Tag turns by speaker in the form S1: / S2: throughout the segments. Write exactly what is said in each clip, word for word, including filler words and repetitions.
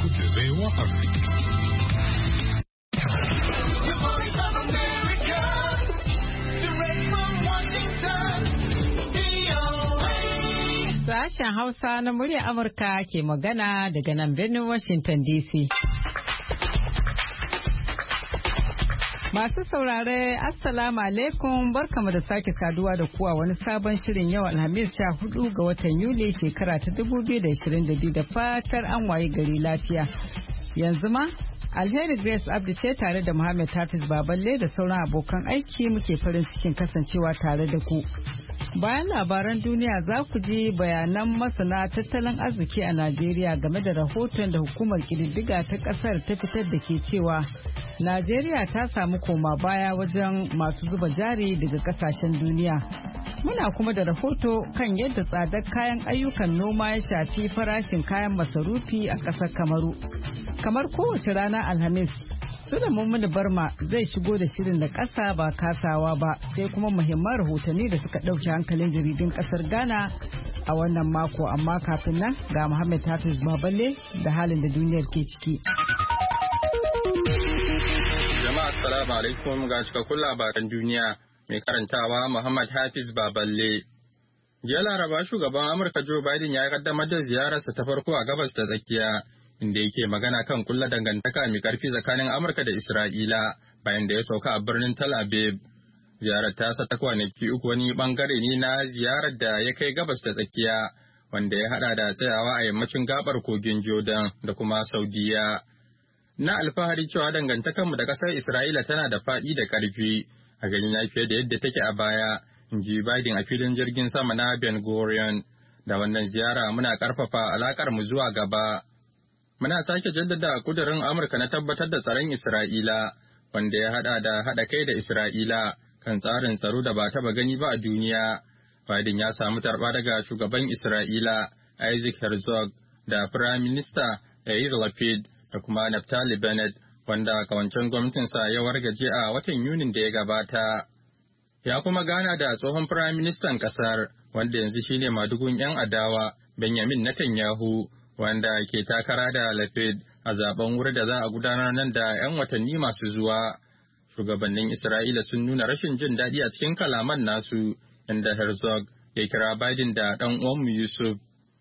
S1: écoutez V O A Afrique.
S2: Sashen Hausa na muryar Amurka ke magana daga nan birnin Washington D C. Masu saurare, Assalamu alaikum, barkamu da sake saduwa da kuwa wani sabon shirin yau Alhamis sha hudu ga watan Yuli shekara ta dubu biyu da ashirin da biyu da fatar an waye gari lafiya. Yanzu ma, Alheri Grace Abdi ce tare da Muhammad Hafiz Baballe da sauran abokan aiki muke farin cikin kasancewa tare da ku. Bayan labaran duniya za ku ji bayanan masana tattalin arziki a Najeriya game da rahoton da hukumar ƙididdiga ta ƙasar ta fitar da ke cewa Najeriya ta samu koma baya wajen masu zuba jari daga ƙasashen duniya. Muna kuma da rahoto kan yadda tsadar kayan ayyukan noma ya shafi farashin kayan masarufi a ƙasar Kamaru. Kamar kowace rana Alhamis, Sulaiman Muni Barma zai shigo da shirin da ƙasa ba kasawa ba, sai kuma muhimman rahotanni da suka ɗauki hankalin jaridun ƙasar Ghana a wannan mako. Amma kafin nan ga Muhammad Hafiz Baballe da halin da duniyar ke ciki.
S3: Jama'a assalamu alaikum, ga cikakkun labaran duniya mai karantawa Muhammad Hafiz Baballe. Jiya Laraba shugaban Amurka Joe Biden ya kaddamar da ziyararsa ta farko a gabas ta tsakiya, inda yake magana kan kulla dangantaka mai karfi tsakanin Amurka da Isra'ila bayan da ya sauka a birnin Tel Aviv. Ziyarar tasa ta kwanaki uku wani bangare ne na ziyarar da ya kai gabas ta tsakiya, wanda ya hada da tsayawa a yammacin gabar kogin Jordan da kuma Saudiya. Na alfahari cewa dangantakarmu da ƙasar Isra'ila tana da faɗi da ƙarfi, a gani na fiye da yadda take a baya, in ji Biden a filin jirgin sama na Ben Gurion. Da wannan ziyara muna ƙarfafa alaƙar mu zuwa gaba. Muna sake jaddada kudirin Amurka na tabbatar da tsaron Isra'ila, wanda ya haɗa da haɗa kai da Isra'ila kan tsarin tsaro da ba taɓa gani ba a duniya. Biden ya samu tarba daga shugaban Isra'ila Isaac Herzog da Firayim Minista Yair Lapid da kuma Naftali Bennett, wanda kawancen gwamnatinsa ya wargaje a watan Yunin da ya gabata. Ya kuma gana da tsohon Firayim Ministan ƙasar, wanda yanzu shine madugun 'yan adawa Benjamin Netanyahu, wanda ke takara da Lapid a zaben wuri da za a gudanar nan da 'yan watanni masu zuwa. Shugabannin Isra'ila sun nuna rashin jin daɗi a cikin kalaman nasu, inda Herzog ya kira Biden da ɗan uwanmu Yusuf.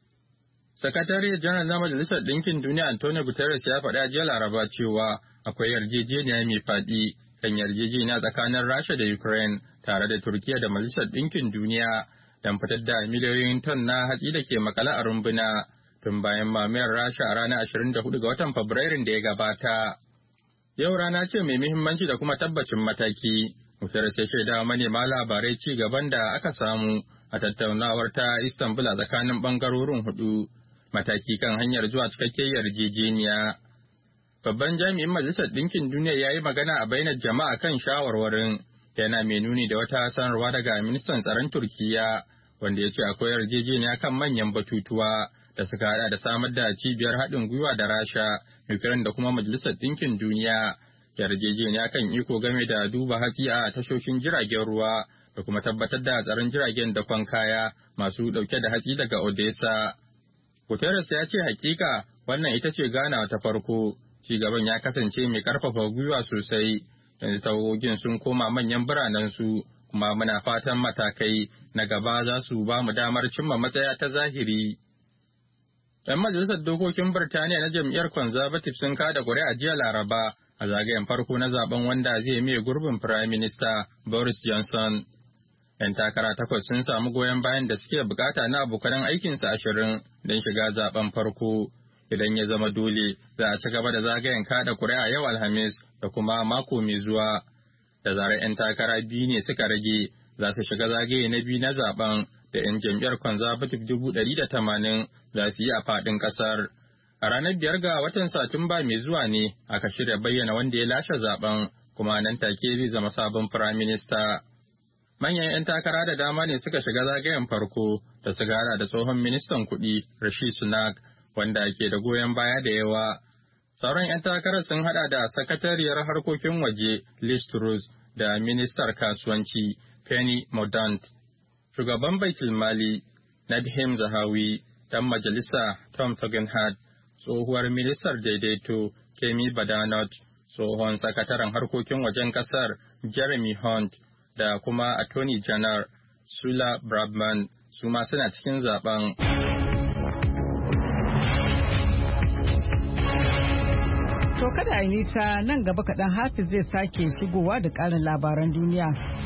S3: Sakatare janar na Majalisar Ɗinkin Duniya Antonio Guterres ya faɗa jiya Laraba cewa akwai yarjejeniya mai faɗi kan yarjejeniya tsakanin Rasha da Ukraine tare da Turkiya da Majalisar Ɗinkin Duniya don fitar da miliyoyin ton na hatsi da ke makale a rumbuna tun bayan mamayar Rasha a ranar ashirin da hudu ga watan Fabrairun da ya gabata. Yau rana ce mai muhimmanci da kuma tabbacin mataki. Guterres ya shaida manema labarai ci gaban da aka samu a tattaunawar ta Istanbul a tsakanin ɓangarorin hudu. Mataki kan hanyar zuwa cikakkiyar yarjejeniya. Babban jami'in Majalisar Ɗinkin Duniya ya yi magana a bainar jama'a kan shawarwarin, yana mai nuni da wata sanarwa daga ministan tsaron Turkiyya, wanda ya ce akwai yarjejeniya kan manyan batutuwa da suka hada da samar da cibiyar haɗin gwiwa da Rasha, Ukraine da kuma Majalisar Ɗinkin Duniya, yarjejeniya kan iko game da duba hatsi a tashoshin jiragen ruwa da kuma tabbatar da tsaron jiragen dakon kaya masu ɗauke da hatsi daga Odessa. Guterres ya ce hakika wannan ita ce ganawa ta farko, ci gaban ya kasance mai karfafa gwiwa sosai, yanzu tawagogin sun koma manyan biranensu, kuma muna fatan matakai na gaba za su ba mu damar cimma matsaya ta zahiri. ‘Yan majalisar dokokin Birtaniya na jam'iyyar Conservative sun kada ƙuri'a jiya Laraba a zagayen farko na zaben wanda zai miye gurbin Firayim Minista Boris Johnson. ‘Yan takara takwas sun samu goyon bayan da suke bukata na abokanan aikinsa ashirin don shiga zaben farko. Idan ya zama dole, za a ci gaba da zagayen kada kuri'a yau Alhamis da kuma mako mai zuwa. Da zarar ‘yan takara biyu ne suka rage, za su shiga zagaye na biyu na zaben da ‘yan jam'iyyar Conservative dubu ɗari da tamanin za su yi a faɗin ƙasar. A ranar biyar ga watan Satumba mai zuwa ne aka shirya bayyana wanda ya lashe zaben, kuma nan take zai zama sabon firaminista. Manyan 'yan takara da dama ne suka shiga zagayen farko da su gara da tsohon ministan kuɗi Rishi Sunak, wanda ke da goyon baya da yawa. Sauran 'yan takarar sun hada da sakatariyar harkokin waje Liz Truss da ministar kasuwanci Penny Mordaunt, shugaban baitul mali Nadhim Zahawi, dan majalisa Tom Tugendhat, tsohuwar ministar daidaito Kemi Badenoch, tsohon sakataren harkokin wajen kasar Jeremy Hunt da kuma Attorney General Sula Braverman su ma suna cikin zaben.
S2: To kada a nisa nan gaba kaɗan Hafiz zai sake shigowa da ƙarin labaran duniya.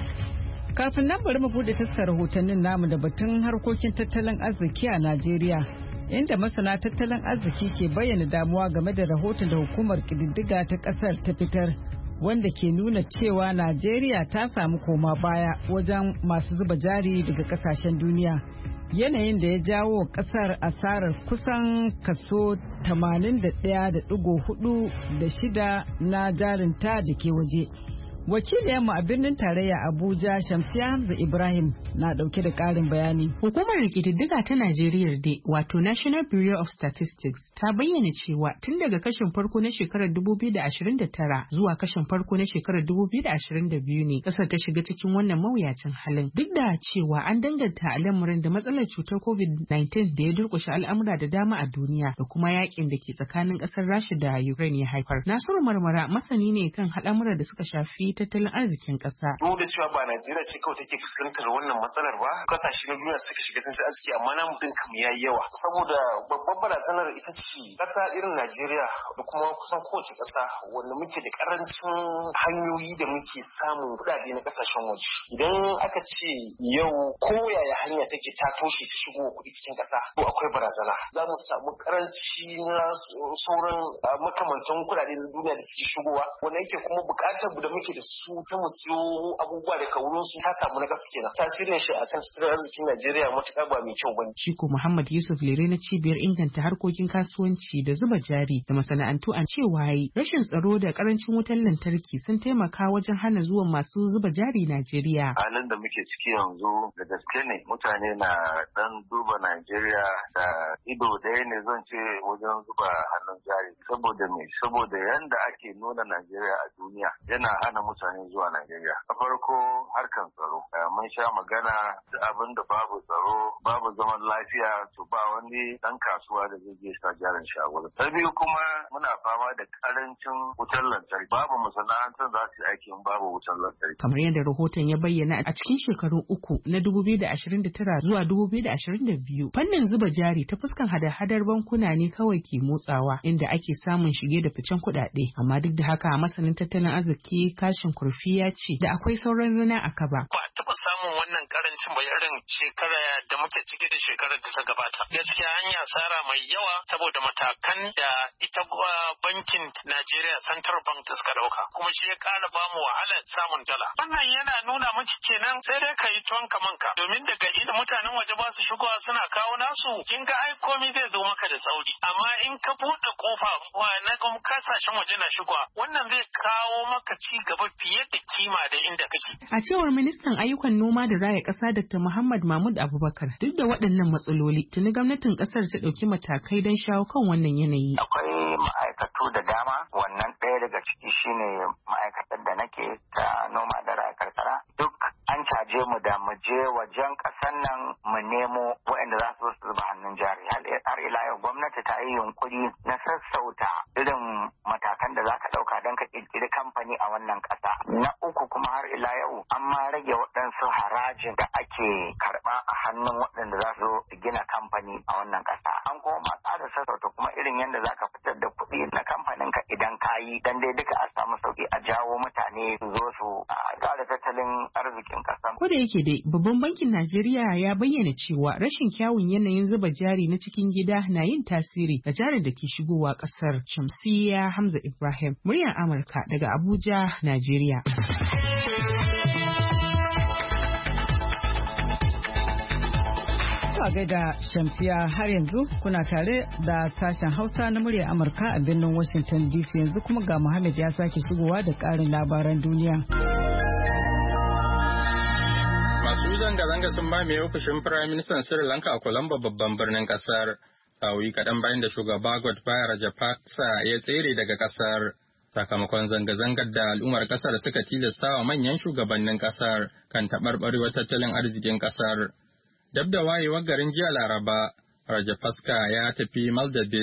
S2: Kafin nan bari mu bude taskar rahotannin namu da batun harkokin tattalin arziki a Najeriya, inda masana tattalin arziki ke bayyana damuwa game da rahoton da hukumar ƙididdiga ta ƙasar ta fitar, wanda ke nuna cewa Najeriya ta samu koma baya wajen masu zuba jari daga ƙasashen duniya. Yanayin da ya jawo ƙasar asarar kusan kaso tamanin da ɗaya da ɗigo hudu da shida na jarinta da ke waje. Wakiliyarmu a birnin tarayya Abuja Shamsiya Hamza Ibrahim na dauke da karin bayani.
S1: Hukumar ƙididdiga ta Najeriya dai wato National Bureau of Statistics ta bayyana cewa tun daga kashin farko na shekarar dubu biyu da ashirin da tara zuwa kashin farko na shekarar dubu biyu da ashirin da biyu ne kasar ta shiga cikin wannan mawuyacin halin. Duk da cewa an danganta al'amarin da matsalar cutar COVID nineteen da ya durƙushe al'amura da dama a duniya da kuma yakin da ke tsakanin ƙasar Rasha da Ukraine ya haifar. Nasiru Marmara masani ne kan al'amura da suka shafi tattalin arzikin ƙasa.
S4: Duk da cewa ba Najeriya ce kawai take fuskantar wannan matsalar ba, kasashe na duniya suka shiga tattalin arziki amma namu din kam yayi yawa. Saboda babbar barazanar ita ce ƙasa irin Najeriya da kuma kusan kowace ƙasa wanda muke da ƙarancin hanyoyi da muke samun kuɗaɗe na ƙasashen waje. Idan aka ce yau ko yaya hanya take ta toshe ta shigo kuɗi cikin ƙasa, to akwai barazana. Za mu samu ƙaranci na sauran makamantan kuɗaɗe na duniya da suke shigowa, wanda yake kuma buƙatar da muke da su ta mu siyo abubuwa daga wurin su ta samu na gaske kenan. Tasirin shi akan tattalin arzikin Najeriya matuƙar ba mai kyau bane.
S1: Shiko Muhammad Yusuf Lere na cibiyar inganta harkokin kasuwanci da zuba jari da masana'antu an cewa yi rashin tsaro da karancin wutar lantarki sun taimaka wajen hana zuwan masu zuba jari Najeriya.
S5: Halin da muke ciki yanzu da gaske ne mutane na dan duba Najeriya da ido ɗaya ne zan ce wajen zuba hannun jari saboda me saboda yanda ake nuna Najeriya a duniya yana hana mutane zuwa Najeriya. Na farko harkan tsaro. Mun sha magana da abin da babu tsaro, babu zaman lafiya, to ba wani dan kasuwa da zai je sa jarin shi a wurin. Ta biyu kuma muna fama da karancin wutar lantarki. Babu masana'antar za su yi aikin babu wutar lantarki.
S1: Kamar yadda rahoton ya bayyana a cikin shekaru uku na dubu biyu da ashirin da tara zuwa dubu biyu da ashirin da biyu, fannin zuba jari ta fuskan hada-hadar bankuna ne kawai ke motsawa inda ake samun shige da ficen kuɗaɗe. Amma duk da haka masanin tattalin arziki kashin kurfi ya ce da akwai sauran rana a kaba.
S4: Ba taɓa samun wannan karancin ba irin shekara da muke ciki da shekarar da ta gabata. Gaskiya an yi asara mai yawa saboda matakan da ita bankin Najeriya Central Bank ta suka ɗauka. Kuma shi ya ƙara ba mu wahalar samun dala. Wannan yana nuna miki kenan sai dai ka yi tuwon kamanka. Domin daga inda mutanen waje ba su shigowa suna kawo nasu kin ga ai komai zai zo maka da sauri. Amma in ka buɗe kofa na kasashen waje na shigowa wannan zai kawo maka ci gaba fiye da kima da inda kake.
S1: A cewar ministan ayyukan noma da raya ƙasa Doctor Muhammad Mahmud Abubakar, duk da waɗannan matsaloli, tuni gwamnatin ƙasar ta ɗauki matakai don shawo kan wannan yanayi.
S5: Akwai ma'aikatu da dama, wannan ɗaya daga ciki shine ma'aikatar da nake ta noma da raya karkara. Duk an caje mu da mu je wajen ƙasar nan mu nemo waɗanda za su zuba hannun jari. Har ila yau gwamnati ta yi yunkuri na sassauta irin matakan da za ka ɗauka don ka ƙirƙiri kamfani a wannan ƙasa. Na uku kuma har ila yau an ma rage waɗansu harajin da ake karɓa a hannun waɗanda za su gina kamfani a wannan ƙasa. An kuma ma tsara sassauta kuma irin yadda za ka fitar da kuɗi na kamfanin ka idan ka yi dan dai duka a samu sauƙi a jawo mutane su zo su ƙara tattalin arzikin ƙasa.
S1: Ko da yake dai babban bankin Najeriya ya bayyana cewa rashin kyawun yanayin zuba jari na cikin gida na yin tasiri ga jarin da ke shigowa ƙasar. Shamsiyya Hamza Ibrahim, muryar Amurka daga Abuja, Najeriya.
S2: A gaida Shamsiya har yanzu kuna tare da sashen Hausa na muryar Amurka a birnin Washington D C yanzu kuma ga Muhammad ya sake shigowa da ƙarin labaran duniya.
S3: Masu zanga-zanga sun mamaye ofishin Firayim Ministan Sri Lanka a Colombo babban birnin kasar. Sa'o'i kaɗan bayan da shugaba Gotabaya Rajapaksa ya tsere daga kasar. Sakamakon zanga-zangar da al'ummar kasar suka tilasta wa manyan shugabannin kasar kan taɓarɓarewar tattalin arzikin kasar. Dab da wayewar garin jiya Laraba, Rajapaksa ya tafi Maldives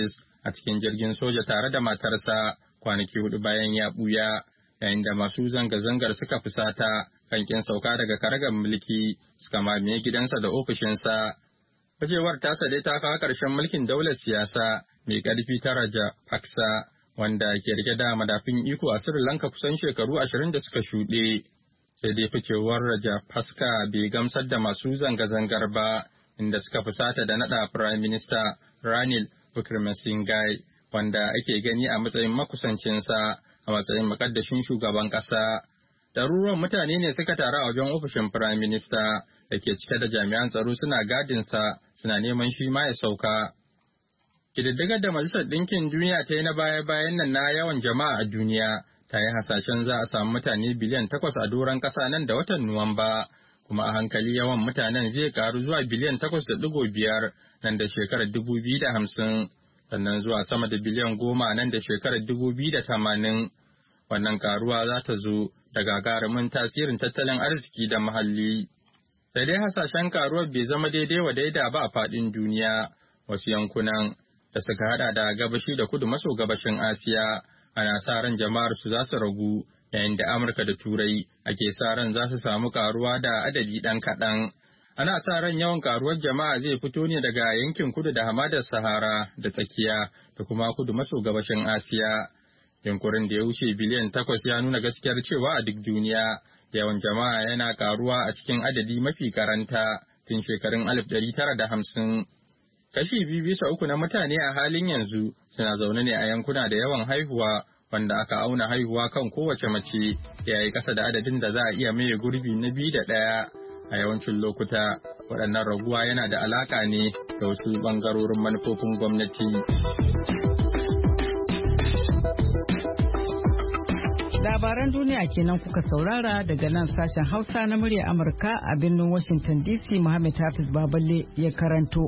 S3: a cikin jirgin soja tare da matarsa kwanaki hudu bayan ya ɓuya, yayin da masu zanga-zangar suka fusata kan kin sauka daga karagar mulki suka mamaye gidansa da ofishinsa. Fajewar tasa dai ta kawo ƙarshen mulkin daular siyasa mai ƙarfi ta Rajapaksa, wanda ke rike da madafin iko a Sri Lanka kusan shekaru ashirin da suka shuɗe. Sai dai ficewar Rajapaksa bai gamsar da masu zanga-zangar ba, inda suka fusata da naɗa Prime Minister Ranil Wickremesinghe, wanda ake gani a matsayin makusancinsa a matsayin makaddashin shugaban ƙasa. Ɗaruruwan mutane ne suka taru a wajen ofishin Prime Minister da ke cike da jami'an tsaro suna gadinsa suna neman shi ma ya sauka. Ƙididdigar da Majalisar Ɗinkin Duniya ta yi na baya-bayan nan na yawan jama'a a duniya ta yi hasashen za a samu mutane biliyan takwas a doron ƙasa nan da watan Nuwamba, kuma a hankali yawan mutanen zai karu zuwa biliyan takwas da ɗigo biyar nan da shekarar dubu biyu da hamsin, sannan zuwa sama da biliyan goma nan da shekarar dubu biyu da tamanin. Wannan karuwa za ta zo da gagarumin tasirin tattalin arziki da muhalli. Sai dai hasashen karuwar bai zama daidai wa daida ba a faɗin duniya. Wasu yankunan da suka hada da gabashi da kudu maso gabashin Asiya ana sa ran jama'ar su za su ragu, yayin da Amurka da Turai ake sa ran za su samu karuwa da adadi ɗan kaɗan. Ana sa ran yawan karuwar jama'a zai fito ne daga yankin kudu da hamadar Sahara da tsakiya da kuma kudu maso gabashin Asiya. Yunkurin da ya wuce biliyan takwas ya nuna gaskiyar cewa a duk duniya yawan jama'a yana karuwa a cikin adadi mafi karanta tun shekarun alif ɗari tara da hamsin. Kashi biyu bisa uku na mutane a halin yanzu suna zaune ne a yankuna da yawan haihuwa, wanda aka auna haihuwa kan kowace mace ya yi ƙasa da adadin da za a iya maye gurbi na biyu da ɗaya. A yawancin lokuta waɗannan raguwa yana da alaƙa ne da wasu ɓangarorin manufofin gwamnati.
S2: Labaran duniya kenan kuka saurara daga nan sashen Hausa na murya Amurka a birnin Washington D C. Muhammad Hafiz Baballe ya karanto.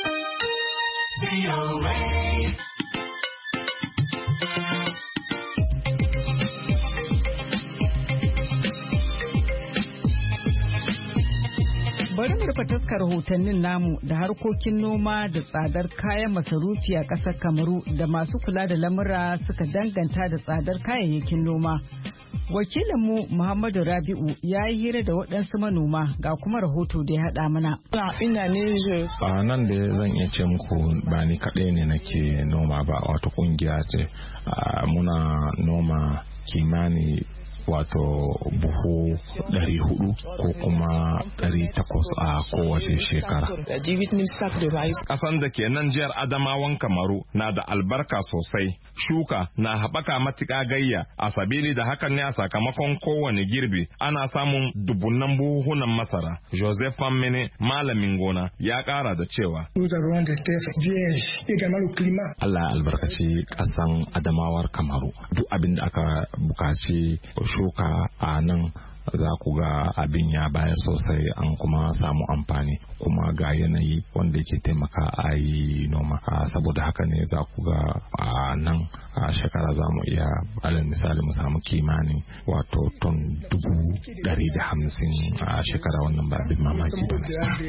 S2: Bari mu rufe taskar rahotannin namu da harkokin noma da tsadar kayan masarufi a ƙasar Kamaru da masu kula da lamura suka danganta da tsadar kayayyakin noma. Wakilinmu Muhammadu Rabi'u ya yi hira da waɗansu manoma ga kuma rahoto da ya haɗa mana.
S6: A nan da zan iya ce muku ba ni kaɗai ne nake noma ba, wato ƙungiya ce muna noma kimani wato buhu ɗari hudu ko kuma ɗari takwas a kowace shekara.
S7: Ƙasan da ke nan jihar Adamawan Kamaru na da albarka sosai, shuka na haɓaka matuƙa gayya, a sabili da hakan ne a sakamakon kowane girbi ana samun dubunan buhunan masara. Joseph Fammene malamin gona ya ƙara da cewa
S6: Allah ya albarkaci ƙasan Adamawar Kamaru, duk abin da aka buƙaci shuka a nan za ku ga abin ya bayar sosai, an kuma samu amfani, kuma ga yanayi wanda yake taimaka a yi noma. Saboda haka ne za ku ga a nan a shekara za mu iya alal misali mu samu kimanin wato ton dubu dari da hamsin a shekara. Wannan ba abin mamaki ba.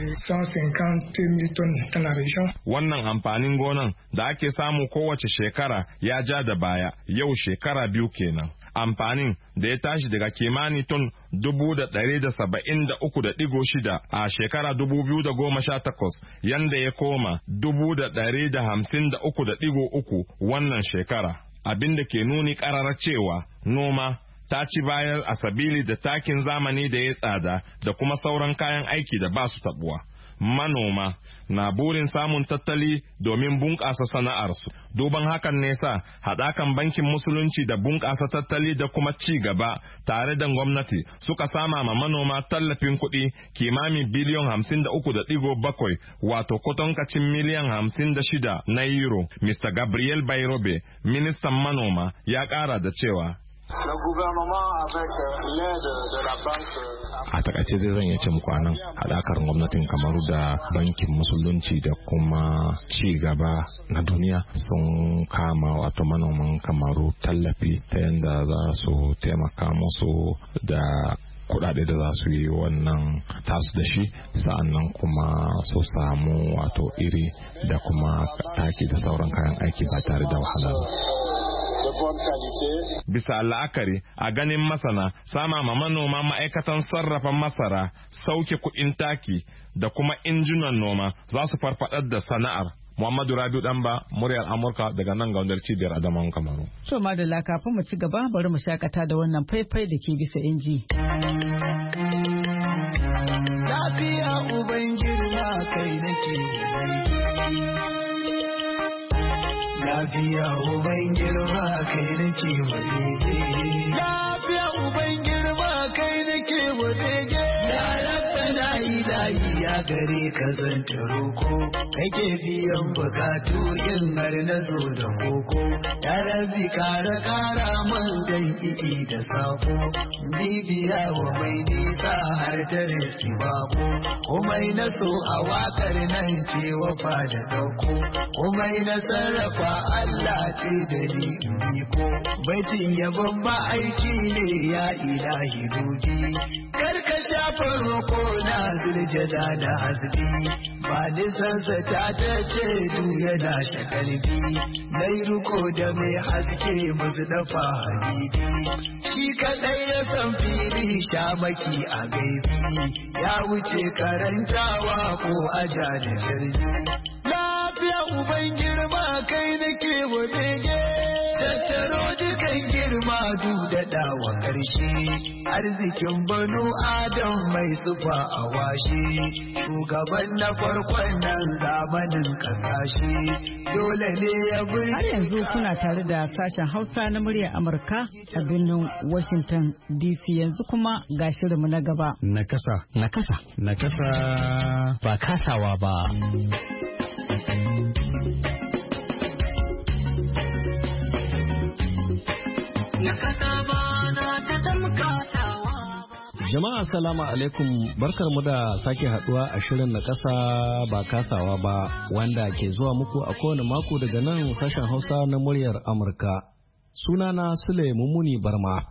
S7: Wannan amfanin gonan da ake samu kowace shekara ya ja da baya, yau shekara biyu kenan. Amfanin da ya tashi daga kimani ton dubu da ɗari da saba'in da uku da ɗigo shida a shekara dubu biyu da goma sha takwas, yanda ya koma dubu da ɗari da hamsin da uku da ɗigo uku wannan shekara, abin da ke nuni ƙarara cewa noma ta ci bayan a sabili da takin zamani da ya tsada da kuma sauran kayan aiki da ba su taɓuwa. Manoma na burin samun tattali domin bunƙasa sana'arsu. Duban hakan ne sa haɗakan bankin musulunci da bunƙasa tattali da kuma ci gaba tare da gwamnati suka sama ma manoma tallafin kuɗi kimamin biliyon hamsin da uku da ɗigo bakwai, wato kwatankacin miliyan hamsin da shida na euro. Mister Gabriel Bairobe, ministan manoma, ya ƙara da cewa
S6: a takaice zai zan iya ce muku anan haɗakar gwamnatin Kamaru da bankin musulunci da kuma ci gaba na duniya sun kama wato manoman Kamaru tallafi ta yadda za su taimaka musu da kudade da za su yi wannan tasu da shi, sa'annan kuma su samu wato iri da kuma taki da sauran kayan aiki ba tare da wahala ba.
S7: Bisa la'akari a ganin masana sama ma manoma ma'aikatan sarrafa masara, sauke kuɗin taki da kuma injunan noma za su farfadar da sana'ar. Muhammadu Rabiu Danba, muryar Amurka daga nan ga wandar cibiyar Adamawan Kamaru.
S2: To madalla, kafin mu ci gaba bari mu shakata da wannan faifai da ke bisa inji.
S8: Lafiya uban girma kai nake Lafiya uban girma kai nake wadege. Lafiya uban girma kai nake wadege. Ya rabba la ilahi ya gare ka zanta roko. Kake biyan bukatu in har na zo da koko. Ya rabbi kara kara man dan iki da sako. Bibiya wa mai nisa har ta riski bako. Komai na so a wakar nan ce wafa da dauko. Komai na sarrafa Allah ce da ni biko. Baitin yabon ba aiki ne ya ilahi dubi. Karka shafa roko na zuljada da hasbi. Ba nisansa ta ta ce du yana shakalbi. Nai ruko da mai haske musu dafa habibi. Shi kadai ya san fili shamaki a gaibi. Ya wuce karantawa ko aja da jirgi. Lafiya uban girma kai nake wadege. Tattaro dukan girma du da wa karshe. Arzikin banu Adam mai sufa a washe. Shugaban na farkon nan zamanin kasashe. Dole ne ya buri.
S2: Har yanzu kuna tare da sashen Hausa na muryar Amurka a birnin Washington D C. Yanzu kuma ga shirinmu na gaba.
S9: Nakasa. Nakasa. Nakasa. Ba kasawa ba. Jama'a salamu alaikum, barkar mu da sake haduwa a shirin na kasa ba kasawa ba wanda ke zuwa muku a kowane mako daga nan sashen Hausa na muryar Amurka. Sunana Sule Mummuni Barma.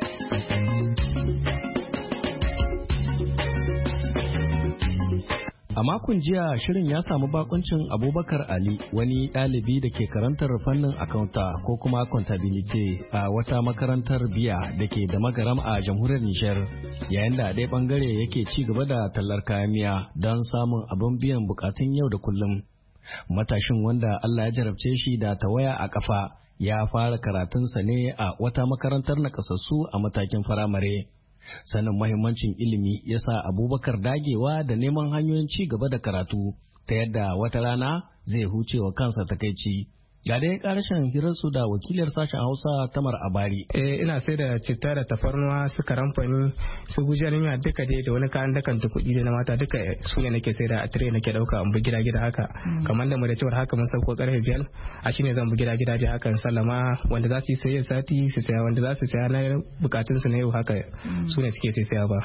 S9: A makon jiya shirin ya samu bakuncin Abubakar Ali, wani ɗalibi da ke karantar fannin akaunta ko kuma accountability a wata makarantar biya da ke da magaram a jamhuriyar Nijar, yayin da ɗaya ɓangare yake ci gaba da tallar kayan miya don samun abin biyan bukatun yau da kullum. Matashin wanda Allah ya jarabce shi da tawaya a kafa ya fara karatunsa ne a wata makarantar nakasassu a matakin firamare. Sanin mahimmancin ilimi ya sa Abubakar dagewa da neman hanyoyin ci gaba da karatu ta yadda wata rana zai huce wa kansa takaici. Ga dai karshen hirarsu da wakiliyar sashen Hausa Tamar Abari.
S10: Eh ina sai da citta da tafarnuwa su karamfani su gujarin ya duka dai da wani kayan dakan kuɗi da na mata duka su ne nake sai da a tire nake dauka an bi gida gida haka. Kamar da mu da cewar haka mun sauko karfe biyar a shine zan bi gida gida je haka sallama wanda za su yi sayar sati su saya wanda za su saya na bukatun su na yau haka su ne suke sai saya ba.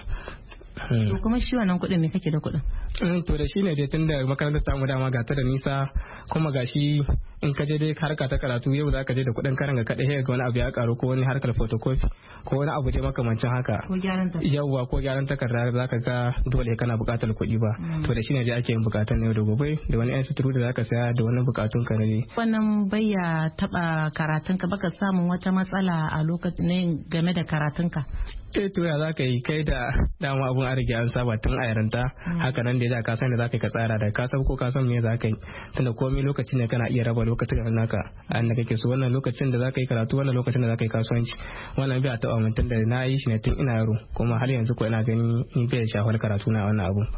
S11: To kuma shi wannan kuɗin me kake da kuɗin?
S10: To da shi ne dai tun da makarantar tamu dama ga ta da nisa kuma ga shi in ka je dai harka ta karatu yau za ka je da kuɗin karan ga kaɗai ga wani abu ya karu ko wani harkar photocopy ko wani abu dai makamancin haka.
S11: Ko gyaran takarda.
S10: Yawwa ko gyaran takarda za ka ga dole kana buƙatar kuɗi ba. To da shi ne dai ake yin buƙatun yau da gobe da wani yan suturu da za ka saya da wani buƙatun ka ne.
S11: Wannan bayya taɓa karatunka baka samun wata matsala a lokacin game da karatunka.
S10: Eh to ya za ka yi kai da dama abun an rige an saba tun a yaranta haka nan da ya ka san da za ka yi ka tsara da ka san ko ka san me za ka yi tunda komai lokacin ne kana iya raba lokacin da naka a inda kake so wannan lokacin da za ka yi karatu wannan lokacin da za ka yi kasuwanci wannan bai taɓa mun tunda na yi shi ne tun ina yaro kuma har yanzu ko ina gani in bai shafar karatu na wannan abu.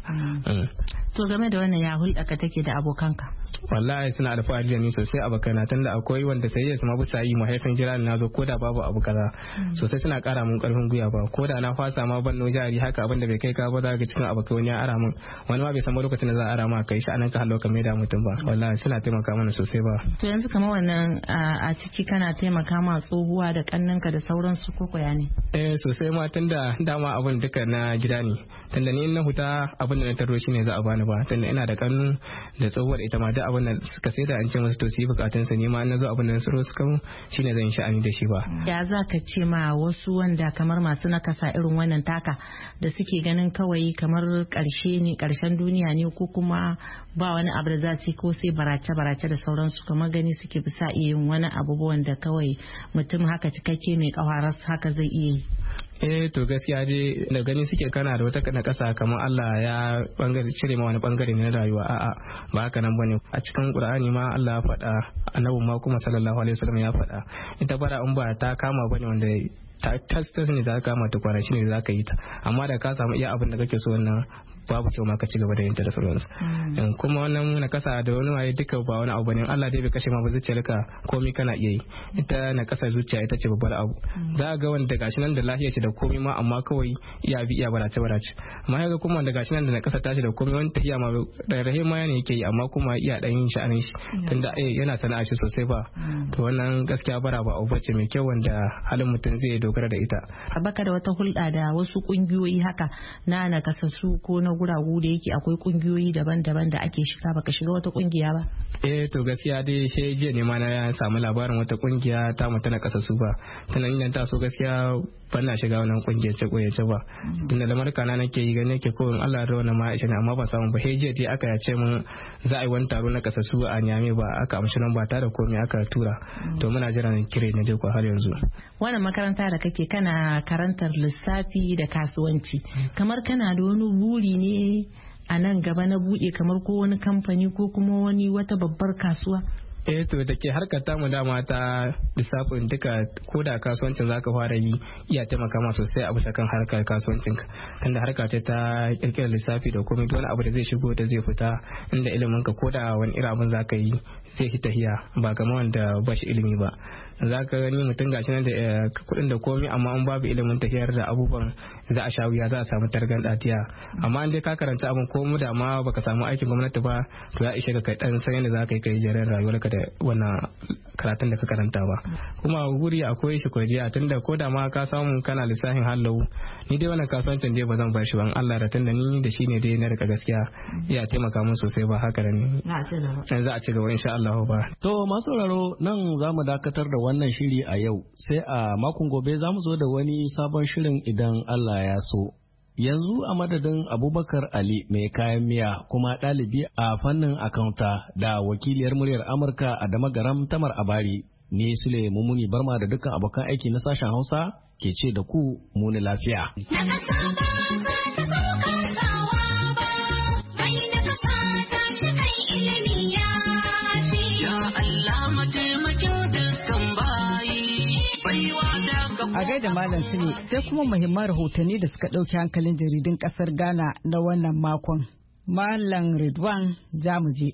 S11: To game da wannan ya hulɗa ka take da abokanka?
S10: Wallahi suna alfahari da ni sosai abokana tunda akwai wanda sai ya sama bisa yi mu haisan jira na zo ko da babu abu kaza sosai suna ƙara mun ƙarfin gwiwa ba ko da na fasa ma ban no jari haka abin da bai kai ka ba za ga cikin abokai wani ya ara mun wani ma bai san lokacin da za a ara ma kai shi anan ka hallo ka mai da mutum ba wallahi suna taimaka mana sosai ba.
S11: To yanzu kamar wannan a ciki kana taimaka ma tsohuwa da kannanka da sauransu ko koya ne?
S10: Eh sosai ma tunda dama abin duka na gida ne. Tunda ni na huta abin da na taro shine za a bani ba. Tunda ina da kannu da tsohuwar ita ma duk abin da suka sai da an ce musu to su yi bukatun sa ni ma na zo abin da na tsaro suka mu shine zan sha'ani da shi ba.
S11: Ya za ka ce ma wasu wanda kamar masu nakasa irin wannan taka da suke ganin kawai kamar karshe ne karshen duniya ne ko kuma ba wani abu da za su yi ko sai barace-barace da sauransu kamar gani suke bisa iya yin wani abubuwan da kawai mutum haka cikakke mai kawaras haka zai iya yi.
S10: Eh to gaskiya dai da gani suke kana da wata na kasa kamar Allah ya bangare cire ma wani bangare na rayuwa a'a ba haka nan bane a cikin Qur'ani ma Allah ya faɗa annabi ma kuma sallallahu alaihi wasallam ya faɗa ita bara in ba ta kama bane wanda tas ne za ka kama ta kwana shine za ka yi ta amma da ka samu iya abin da kake so wannan babu kyau ma ka ci gaba da yin ta da sauransu kuma wannan na kasa da wani waye duka ba wani abu bane Allah dai bai kashe ma ba zuciyarka komai kana iya yi ita na kasa zuciya ita ce babbar abu za ga wanda gashi nan da lafiya ce da komai ma amma kawai iya bi iya barace barace amma ga kuma wanda gashi nan da na kasa tashi da komai wani tahiya ma da rahima yana yake yi amma kuma iya dan yin sha'anin shi tunda eh yana sana'a shi sosai ba to wannan gaskiya bara ba abu bace mai kyau wanda halin mutum zai dogara da ita.
S11: Baka da wata hulɗa da wasu kungiyoyi haka na na kasassu ko na guragu da yake akwai kungiyoyi daban-daban da ake shiga baka shiga wata kungiya ba?
S10: Eh to gaskiya dai sai jiya ne ma na samu labarin wata kungiya ta mutu na kasassu ba. Tunan idan ta so gaskiya ban na shiga wannan kungiyar ce koyace ba. Tunda lamarka na nake yi gane ke ko in Allah da wannan ma aisha ne amma ba samu ba. Sai jiya dai aka yace mun za a yi wani taro na kasassu a Niamey ba aka amshi nan ba ta da komai aka tura. To muna jira ne kire ne dai ko har yanzu.
S11: Wannan makaranta da kake kana karantar lissafi da kasuwanci kamar kana da wani buri ne a nan gaba na buɗe kamar ko wani kamfani ko kuma wani wata babbar kasuwa?
S10: eh to da ke harkar tamu dama ta lissafin duka ko da kasuwancin zaka fara yi iya taimaka ma sosai a bisa kan harkar kasuwancin ka tunda harka ce ta kirkirar lissafi da komai wani abu da zai shigo da zai fita inda ilimin ka ko da wani irin abin zaka yi zai fi tahiya ba kamar wanda ba shi ilimi ba zaka gani mutum gashi nan da kuɗin da komai amma an babu ilimin tafiyar da abubuwan za a sha wuya za a samu targan datiya amma in dai ka karanta abin ko mu da ma baka samu aikin gwamnati ba to ya ishe ka kai dan san yadda zaka yi kai jarin rayuwarka da wannan karatun da ka karanta ba kuma guri akwai shi kwajiya tunda ko da ma ka samu kana lissafin hallau ni dai wannan kasuwancin dai ba zan bar shi ban Allah da tunda ni da shi ne dai na rika gaskiya ya taimaka mun sosai ba haka ne za a ci gaba insha Allah ba
S9: to masu sauraro nan zamu dakatar da wannan shiri a yau sai a makon gobe zamu zo da wani sabon shirin idan Allah ya so. Yanzu a madadin Abubakar Ali mai kayan miya kuma ɗalibi a fannin akaunta da wakiliyar muryar Amurka a Damagaram Tamar Abari, ni Sule Mumuni Barma da dukkan abokan aiki na sashen Hausa ke ce da ku muni lafiya.
S2: A gaida Malam Sule sai kuma muhimman rahotanni da suka ɗauki hankalin jaridun ƙasar Ghana na wannan makon. Malam Ridwan Jamuje.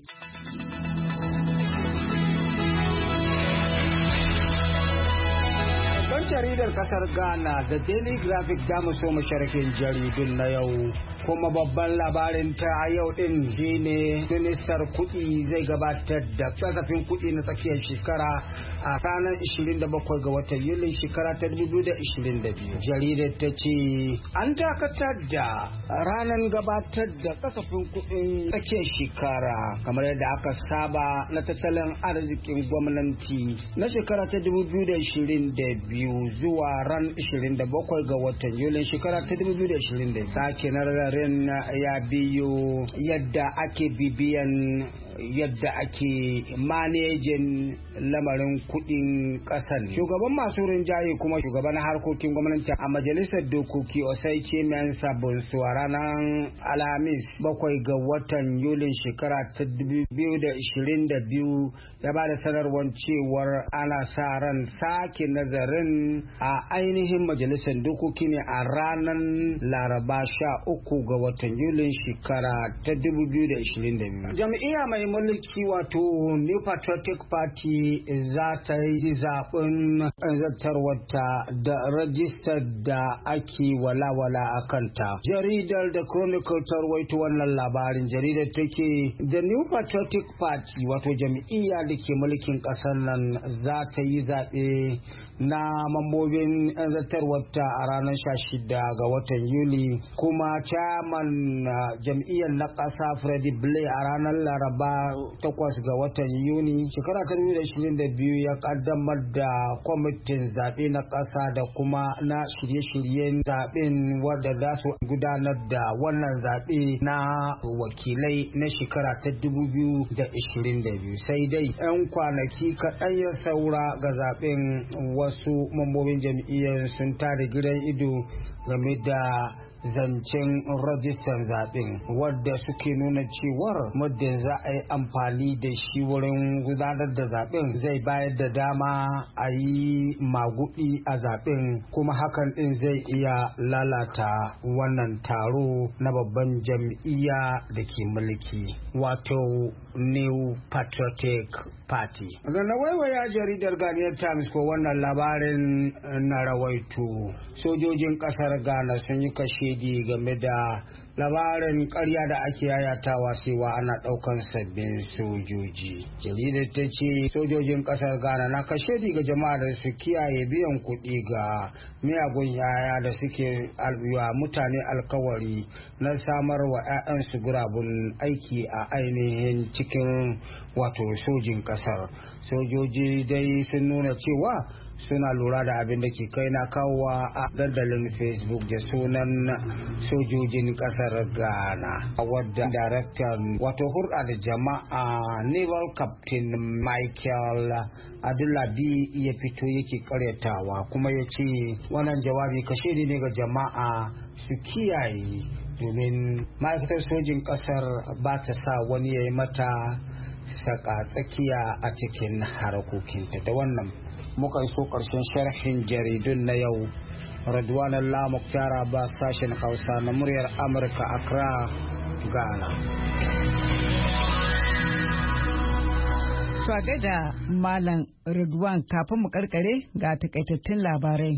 S12: Don jaridar ƙasar Ghana da Daily Graphic damu so masharafin jaridun na yau. Kuma babban labarin ta yau din shine ministar kuɗi zai gabatar da kasafin kuɗi na tsakiyar shekara a ranar ishirin da bakwai ga watan Yulin shekara ta dubu biyu da ishirin da biyu. Jaridar ta ce an dakatar da ranar gabatar da kasafin kuɗin tsakiyar shekara kamar yadda aka saba na tattalin arzikin gwamnati na shekara ta dubu biyu da ishirin da biyu zuwa ran ishirin da bakwai ga watan Yulin shekara ta dubu biyu da ishirin da biyu. Sake na rin ya biyo yadda ake bibiyan yadda ake manejin lamarin kudin kasan. Shugaban masu rinjaye kuma shugaban harkokin gwamnati a majalisar dokoki Osai Mensa Bonsu a ranar Alhamis bakwai ga watan Yulin shekara ta dubu biyu da ishirin da biyu ya ba da sanarwar cewar ana sa ran sake nazarin a ainihin majalisar dokoki ne a ranar Laraba sha uku ga watan Yulin shekara ta dubu biyu da ishirin da biyu. Jam'iyya mai mai mulki wato New Patriotic Party za ta yi zaɓen zartarwata da rajistar da ake walawala a kanta. Jaridar da Chronicle ta rawaito wannan labarin. Jaridar take The New Patriotic Party wato jam'iyya da ke mulkin ƙasar nan za ta yi zaɓe na mambobin zartarwata a ranar sha shida ga watan Yuli, kuma chairman jam'iyyar na ƙasa Freddie Bray a ranar Laraba takwas ga watan Yuni shekara ta dubu da ashirin da biyu ya kaddamar da kwamitin zaɓe na ƙasa da kuma na shirye-shiryen zaɓen wadda za su gudanar da wannan zaɓe na wakilai na shekara ta dubu biyu da ashirin da biyu. Sai dai 'yan kwanaki kaɗan ya saura ga zaɓen, wasu mambobin jam'iyyar sun tare gidan ido game da zancen rajistar zaɓen wadda suke nuna cewar muddin za a yi amfani da shi wurin gudanar da zaɓen zai bayar da dama a yi magudi a zaɓen, kuma hakan ɗin zai iya lalata wannan taro na babban jam'iyya da ke mulki wato New Patriotic Party. Da na waiwaya jaridar Ghanaian Times ko wannan labarin na rawaito sojojin ƙasar Ghana sun yi kashe game da labarin ƙarya da ake yayatawa cewa ana ɗaukan sabbin sojoji. Jaridar ta ce sojojin ƙasar Ghana na kashe ga jama'a da su kiyaye biyan kuɗi ga miyagun yaya da suke wa mutane alkawari na samar wa 'ya'yansu gurabun aiki a ainihin cikin wato sojin ƙasar. Sojoji dai sun nuna cewa suna lura da abin da ke kai na kawowa a dandalin Facebook da sunan sojojin kasar Ghana, wadda daraktan wato hurɗa da jama'a Naval Captain Michael Adulabi ya fito yake karyatawa, kuma ya ce wannan jawabi kashe ne ga jama'a su kiyaye domin ma'aikatar sojin kasar ba ta sa wani ya yi mata saka tsakiya a cikin harkokinta. Da wannan muka iso ƙarshen sharhin jaridun na yau. Radwan Allah Muktar ba sashen Hausa na muryar Amurka, Accra, Ghana.
S2: Swaga da Malam Radwan, kafin mu karkare ga takaitattun labarai.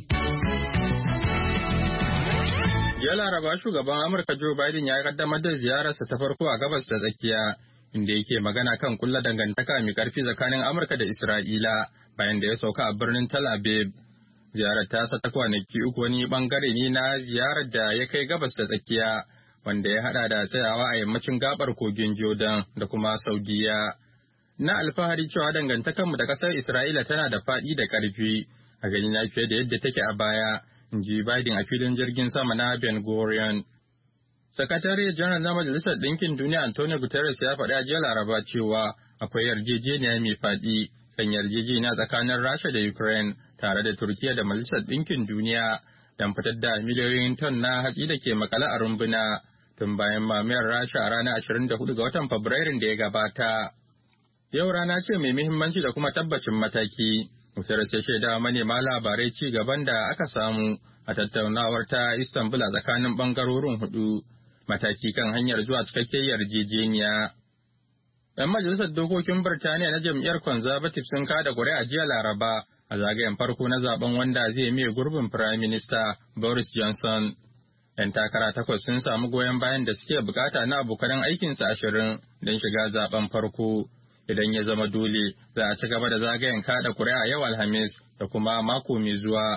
S3: Jiya Laraba shugaban Amurka Joe Biden ya kaddamar da ziyararsa ta farko a gabas da tsakiya, inda yake magana kan kulla dangantaka mai karfi tsakanin Amurka da Isra'ila bayan da ya sauka a birnin Tel Aviv. Ziyarar tasa ta kwanaki uku wani bangare ne na ziyarar da ya kai gabas da tsakiya, wanda ya hada da tsayawa a yammacin gabar kogin Jordan da kuma Saudiya. Na alfahari cewa dangantakarmu da ƙasar Isra'ila tana da faɗi da ƙarfi a gani na fiye da yadda take a baya, in ji Biden a filin jirgin sama na Ben Gurion. Sakatare janar na Majalisar Ɗinkin Duniya Antonio Guterres ya faɗi a jiya Laraba cewa akwai yarjejeniya mai faɗi kan yarjejeniya tsakanin Rasha da Ukraine tare da Turkiya da Majalisar Ɗinkin Duniya don fitar da miliyoyin ton na hatsi da ke makale a rumbuna tun bayan mamayar Rasha a ranar ashirin da hudu ga watan Fabrairun da ya gabata. Yau rana ce mai muhimmanci da kuma tabbacin mataki. Guterres ya shaida manema labarai ci gaban da aka samu a tattaunawar ta Istanbul a tsakanin bangarorin hudu. Mataki kan hanyar zuwa cikakkiyar yarjejeniya. ‘Yan majalisar dokokin Birtaniya na jam'iyyar Conservative sun kada ƙuri'a jiya Laraba a zagayen farko na zaben wanda zai miye gurbin Prime Minister Boris Johnson. ‘Yan takara takwas sun samu goyon bayan da suke bukata na abokanan aikinsa ashirin don shiga zaben farko. Idan ya zama dole, za a ci gaba da zagayen kada ƙuri'a yau Alhamis da kuma mako mai zuwa.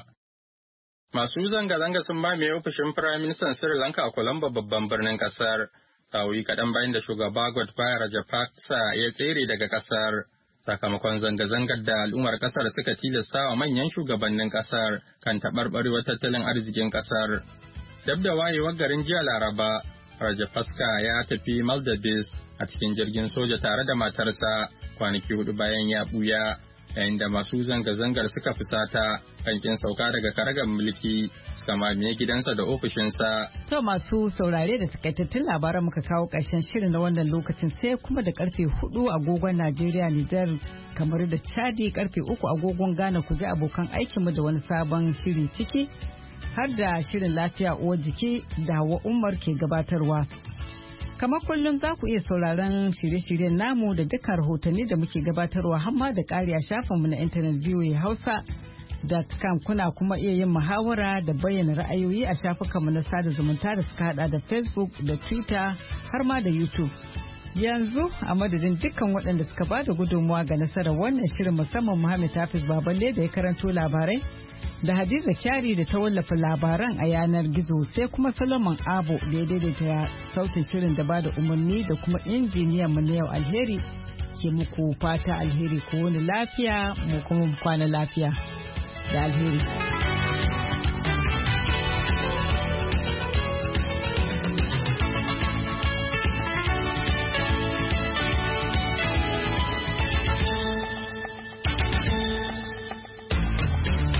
S3: Masu zanga-zanga sun mamaye ofishin Firaministan Sri Lanka a Colombo babban birnin kasar, sa'o'i kaɗan bayan da shugaba Gotabaya Rajapaksa ya tsere daga kasar, sakamakon zanga-zangar da al'ummar kasar suka tilasta wa manyan shugabannin kasar kan taɓarɓarewar tattalin arzikin kasar. Dab da wayewar garin jiya Laraba, Rajapaksa ya tafi Maldives a cikin jirgin soja tare da matarsa kwanaki hudu bayan ya ɓuya. Yayin da masu zanga-zangar suka fusata kan kin sauka daga karagar mulki suka mamaye gidansa da ofishinsa.
S2: To masu saurare da takaitattun labaran muka kawo ƙarshen shirin na wannan lokacin sai kuma da karfe hudu agogon Najeriya, Nijar, kamar da Chadi karfe uku agogon Ghana ku ji abokan aikinmu da wani sabon shiri ciki har da shirin lafiya uwar jiki da Hawa Umar ke gabatarwa. Kamar kullum za ku iya sauraron shirye-shiryen namu da dukkan rahotanni da muke gabatarwa hamma da ƙari a shafinmu na intanet voa hausa dot com. Kuna kuma iya yin muhawara da bayyana ra'ayoyi a shafukanmu na sada zumunta da suka hada da Facebook da Twitter har ma da YouTube. Yanzu a madadin dukkan waɗanda suka ba da gudunmuwa ga nasarar wannan shirin, musamman Muhammad Hafiz Baballe da ya karanto labarai, da Hadiza Kyari da ta wallafa labaran a yanar gizo, sai kuma Solomon Abo da ya daidaita sautin shirin da ba da umarni, da kuma injiniyan mu na yau. Alheri ke muku fata alheri, ko wani lafiya mu kuma kwana lafiya da alheri.